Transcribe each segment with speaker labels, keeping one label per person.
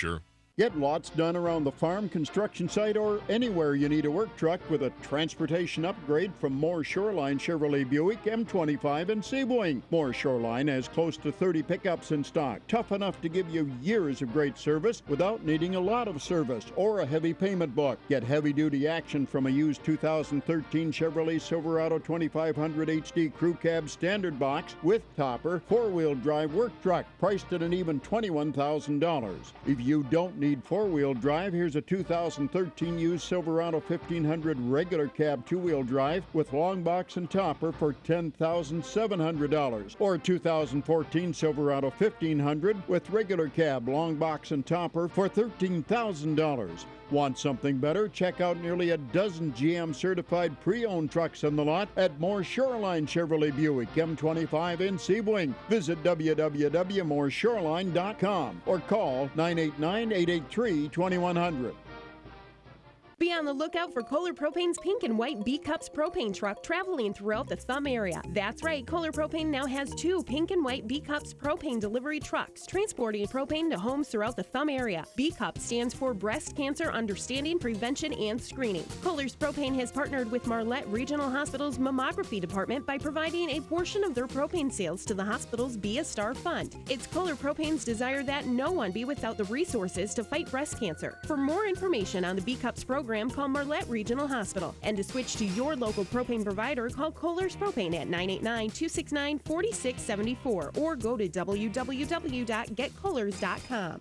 Speaker 1: sure.
Speaker 2: Get lots done around the farm, construction site, or anywhere you need a work truck with a transportation upgrade from Moore Shoreline Chevrolet Buick, M25, and Sebring. Moore Shoreline has close to 30 pickups in stock, tough enough to give you years of great service without needing a lot of service or a heavy payment book. Get heavy-duty action from a used 2013 Chevrolet Silverado 2500 HD Crew Cab Standard Box with topper, four-wheel drive work truck, priced at an even $21,000. If you don't need four-wheel drive, here's a 2013 used Silverado 1500 regular cab two-wheel drive with long box and topper for $10,700, or a 2014 Silverado 1500 with regular cab, long box and topper for $13,000. Want something better? Check out nearly a dozen GM certified pre-owned trucks in the lot at Moore Shoreline Chevrolet Buick, M25 in Sebring. Visit www.mooreshoreline.com or call 989-883-2100.
Speaker 3: Be on the lookout for Kohler Propane's pink and white B-Cups propane truck traveling throughout the Thumb area. That's right, Kohler Propane now has 2 pink and white B-Cups propane delivery trucks transporting propane to homes throughout the Thumb area. B-Cup stands for Breast Cancer Understanding, Prevention, and Screening. Kohler's Propane has partnered with Marlette Regional Hospital's Mammography Department by providing a portion of their propane sales to the hospital's Be a Star Fund. It's Kohler Propane's desire that no one be without the resources to fight breast cancer. For more information on the B-Cups program, call Marlette Regional Hospital. And to switch to your local propane provider, call Kohler's Propane at 989-269-4674 or go to www.getkohlers.com.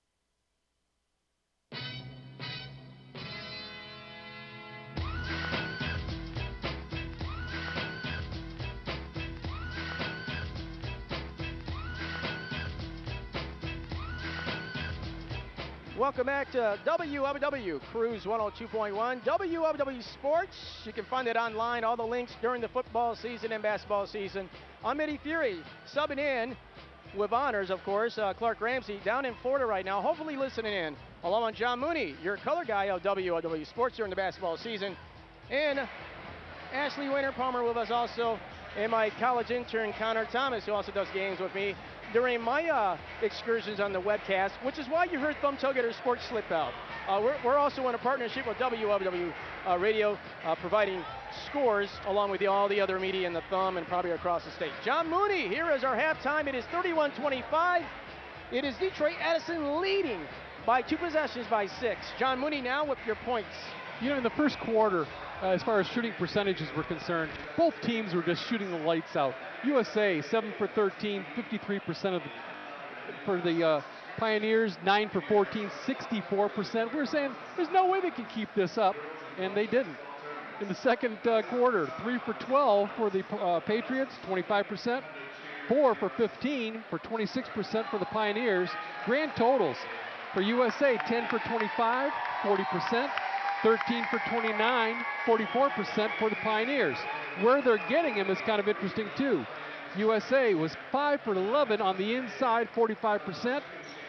Speaker 4: Welcome back to WWW Cruise 102.1, WWW Sports. You can find it online, all the links during the football season and basketball season. I'm Eddie Fury, subbing in with honors, of course, Clark Ramsey down in Florida right now, hopefully listening in. Along with John Mooney, your color guy of WWW Sports during the basketball season. And Ashley Winter-Palmer with us also, and my college intern, Connor Thomas, who also does games with me during my excursions on the webcast, which is why you heard Thumb Tailgater Sports slip out. We're also in a partnership with WWW Radio, providing scores along with all the other media in the Thumb and probably across the state. John Mooney, here is our halftime. It is 31-25. It is Detroit Edison leading by 2 possessions by 6. John Mooney now with your points.
Speaker 5: You know, in the first quarter, as far as shooting percentages were concerned, both teams were just shooting the lights out. USA, 7 for 13, 53% for the Pioneers, 9 for 14, 64%. We're saying there's no way they can keep this up, and they didn't. In the second quarter, 3 for 12 for the Patriots, 25%, 4 for 15 for 26% for the Pioneers. Grand totals for USA, 10 for 25, 40%. 13 for 29, 44% for the Pioneers. Where they're getting him is kind of interesting too. USA was 5 for 11 on the inside, 45%.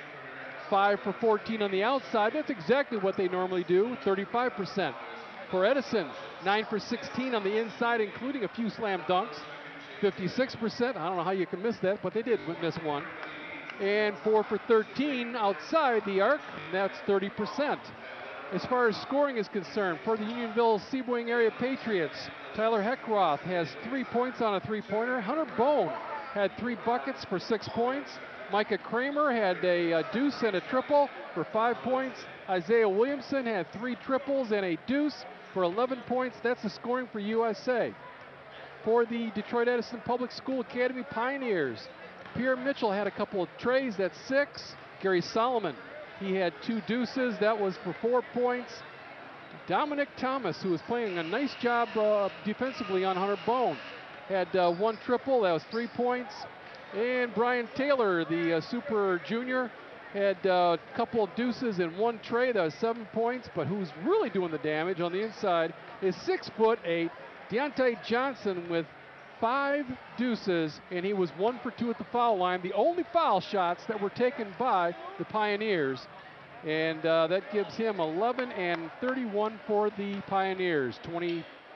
Speaker 5: 5 for 14 on the outside. That's exactly what they normally do, 35%. For Edison, 9 for 16 on the inside, including a few slam dunks, 56%. I don't know how you can miss that, but they did miss one. And 4 for 13 outside the arc, that's 30%. As far as scoring is concerned, for the Unionville-Sebring area Patriots, Tyler Heckroth has 3 points on a three-pointer. Hunter Bone had 3 buckets for 6 points. Micah Kramer had a deuce and a triple for 5 points. Isaiah Williamson had 3 triples and a deuce for 11 points. That's the scoring for USA. For the Detroit Edison Public School Academy Pioneers, Pierre Mitchell had a couple of trays, that's 6. Gary Solomon, he had 2 deuces, that was for 4 points. Dominic Thomas, who was playing a nice job defensively on Hunter Bone, had 1 triple, that was 3 points. And Brian Taylor, the super junior, had a couple of deuces and 1 tray, that was 7 points. But who's really doing the damage on the inside is 6'8", Deontay Johnson with 5 deuces, and he was 1 for 2 at the foul line. The only foul shots that were taken by the Pioneers, and that gives him 11 and 31 for the Pioneers.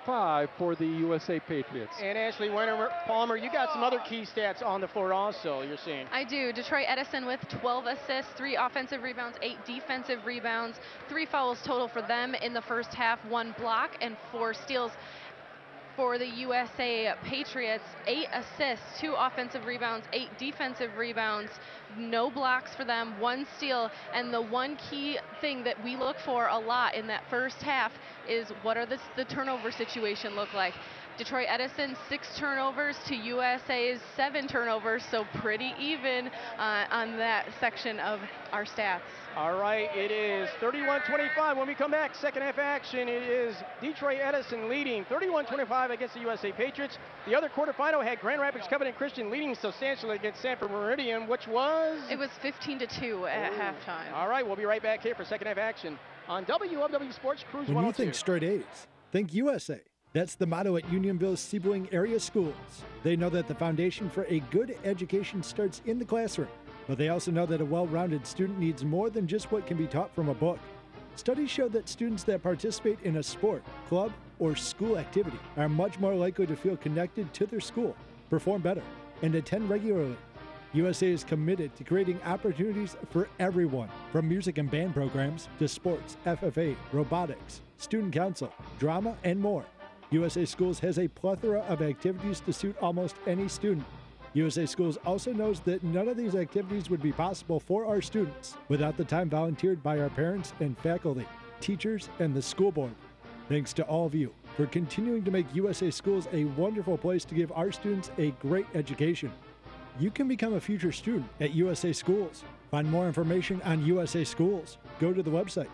Speaker 5: 5 for the USA Patriots.
Speaker 4: And Ashley Palmer, you got some other key stats on the floor also, you're seeing.
Speaker 1: I do. Detroit Edison with 12 assists, 3 offensive rebounds, 8 defensive rebounds, 3 fouls total for them in the first half, 1 block, and 4 steals. For the USA Patriots, 8 assists, 2 offensive rebounds, 8 defensive rebounds, no blocks for them, 1 steal. And the one key thing that we look for a lot in that first half is what are the turnover situation look like. Detroit Edison 6 turnovers to USA's 7 turnovers, so pretty even on that section of our stats.
Speaker 4: All right, it is 31-25. When we come back, second half action, it is Detroit Edison leading 31-25 against the USA Patriots. The other quarterfinal had Grand Rapids Covenant Christian leading substantially against Sanford Meridian, which was?
Speaker 1: It was 15-2 at halftime.
Speaker 4: All right, we'll be right back here for second half action on WOW Sports Cruise 102.
Speaker 6: When you think straight A's, think USA. That's the motto at Unionville-Sebewaing area schools. They know that the foundation for a good education starts in the classroom, but they also know that a well-rounded student needs more than just what can be taught from a book. Studies show that students that participate in a sport, club, or school activity are much more likely to feel connected to their school, perform better, and attend regularly. USA is committed to creating opportunities for everyone, from music and band programs to sports, FFA, robotics, student council, drama, and more. USA Schools has a plethora of activities to suit almost any student. USA Schools also knows that none of these activities would be possible for our students without the time volunteered by our parents and faculty, teachers, and the school board. Thanks to all of you for continuing to make USA Schools a wonderful place to give our students a great education. You can become a future student at USA Schools. Find more information on USA Schools. Go to the website,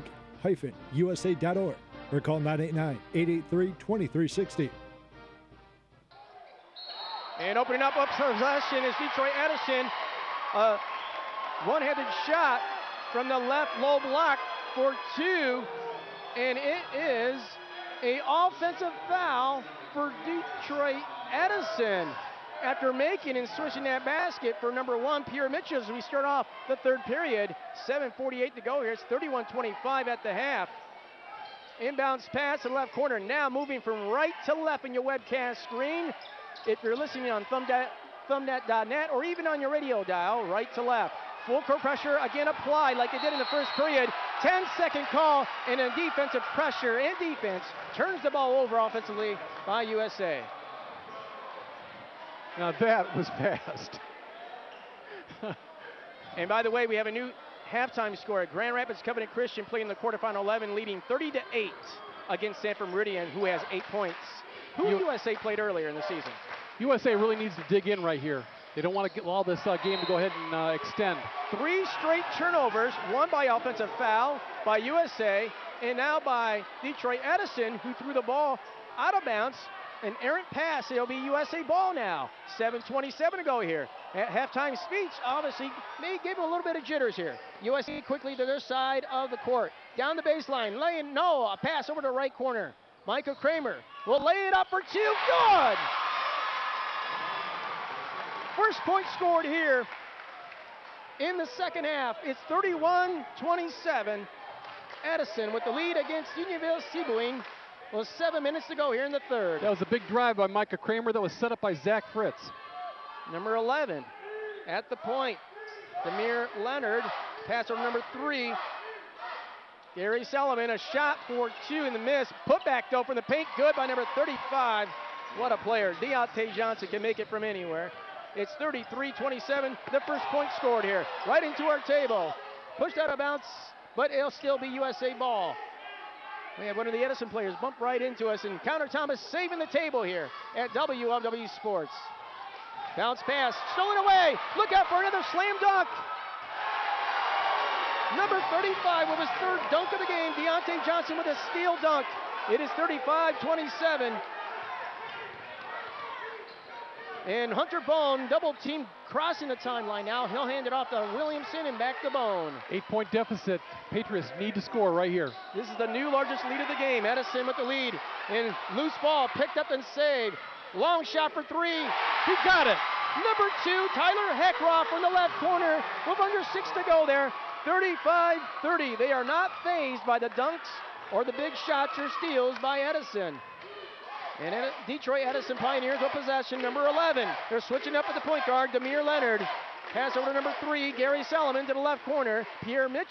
Speaker 6: think-usa.org. or call 989-883-2360.
Speaker 4: And opening up possession is Detroit Edison. One-handed shot from the left low block for 2. And it is an offensive foul for Detroit Edison. After making and switching that basket for number 1, Pierre Mitchell, as we start off the third period. 7:48 to go here. It's 31-25 at the half. Inbounds pass to the left corner. Now moving from right to left in your webcast screen. If you're listening on thumbnet.net or even on your radio dial, right to left. Full court pressure again applied like they did in the first period. 10-second call and a defensive pressure and defense turns the ball over offensively by USA.
Speaker 5: Now that was fast.
Speaker 4: And by the way, we have a new halftime score. Grand Rapids Covenant Christian playing the quarterfinal 11, leading 30-8 against Sanford Meridian, who has 8 points. Who USA played earlier in the season?
Speaker 5: USA really needs to dig in right here. They don't want to allow this game to go ahead and extend.
Speaker 4: 3 straight turnovers, 1 by offensive foul by USA, and now by Detroit Edison, who threw the ball out of bounds. An errant pass. It'll be USA ball now. 7:27 to go here. At halftime speech, obviously, may give him a little bit of jitters here. USA quickly to their side of the court. Down the baseline, a pass over to the right corner. Micah Kramer will lay it up for 2. Good! First point scored here in the second half. It's 31-27. Edison with the lead against Unionville-Sebewaing. Well, 7 minutes to go here in the third.
Speaker 5: That was a big drive by Micah Kramer that was set up by Zach Fritz.
Speaker 4: Number 11 at the point. Demir Leonard, pass over number 3. Gary Sullivan, a shot for 2 in the miss. Put back though from the paint, good by number 35. What a player. Deontay Johnson can make it from anywhere. It's 33-27, the first point scored here. Right into our table. Pushed out of bounds, but it'll still be USA ball. We have one of the Edison players bump right into us, and Connor Thomas saving the table here at WOW Sports. Bounce pass, stolen away. Look out for another slam dunk. Number 35 with his third dunk of the game, Deontay Johnson with a steal dunk. It is 35-27. And Hunter Bone, double team crossing the timeline now. He'll hand it off to Williamson and back to Bone.
Speaker 5: 8-point deficit. Patriots need to score right here.
Speaker 4: This is the new largest lead of the game. Edison with the lead. And loose ball picked up and saved. Long shot for 3. He got it. Number 2, Tyler Heckroff from the left corner with under 6 to go there. 35-30. They are not fazed by the dunks or the big shots or steals by Edison. And Detroit Edison Pioneers with possession, number 11. They're switching up at the point guard, Demir Leonard. Pass over to number 3, Gary Solomon to the left corner. Pierre Mitchell